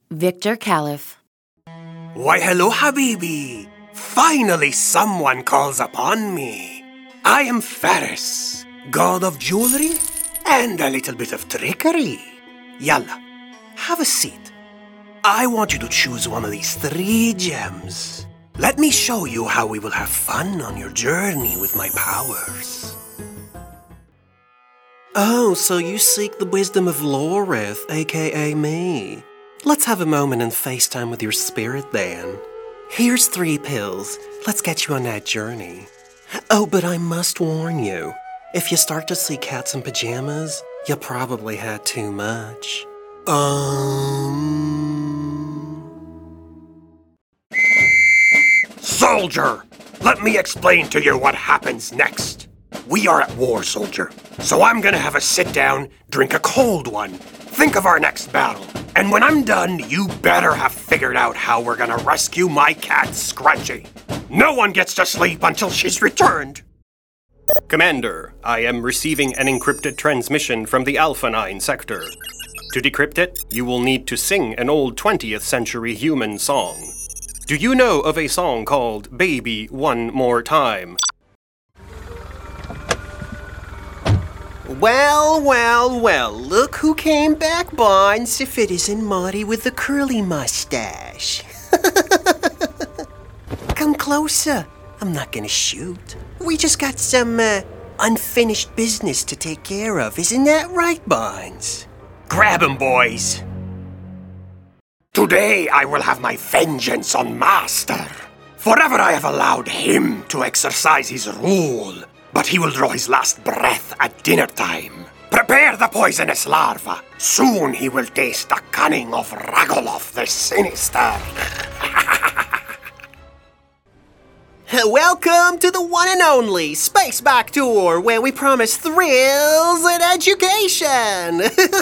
Victor Caliph. Why, hello, Habibi. Finally, someone calls upon me. I am Faris, god of jewelry and a little bit of trickery. Yalla, have a seat. I want you to choose one of these 3 gems. Let me show you how we will have fun on your journey with my powers. Oh, so you seek the wisdom of Lorith, aka me. Let's have a moment and FaceTime with your spirit then. Here's 3 pills. Let's get you on that journey. Oh, but I must warn you. If you start to see cats in pajamas, you probably had too much. Soldier! Let me explain to you what happens next. We are at war, soldier. So I'm gonna have a sit down, drink a cold one, think of our next battle. And when I'm done, you better have figured out how we're gonna rescue my cat, Scrunchy. No one gets to sleep until she's returned. Commander, I am receiving an encrypted transmission from the Alpha 9 sector. To decrypt it, you will need to sing an old 20th century human song. Do you know of a song called Baby One More Time? Well, look who came back, Barnes, if it isn't Marty with the curly mustache. Come closer. I'm not gonna shoot. We just got some, unfinished business to take care of. Isn't that right, Barnes? Grab him, boys. Today I will have my vengeance on Master. Forever I have allowed him to exercise his rule, but he will draw his last breath at dinner time. Prepare the poisonous larva. Soon he will taste the cunning of Ragoloff the Sinister. Welcome to the one and only Spaceback Tour, where we promise thrills and education.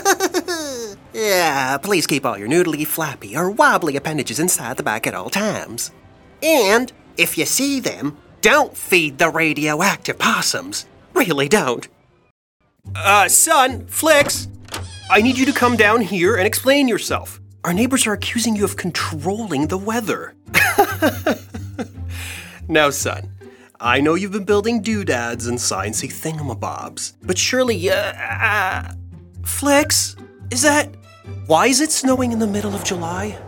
Yeah, please keep all your noodly, flappy, or wobbly appendages inside the bag at all times. And if you see them, don't feed the radioactive possums. Really don't. Son, Flicks, I need you to come down here and explain yourself. Our neighbors are accusing you of controlling the weather. Now, son, I know you've been building doodads and sciencey thingamabobs, but surely, Flicks, why is it snowing in the middle of July?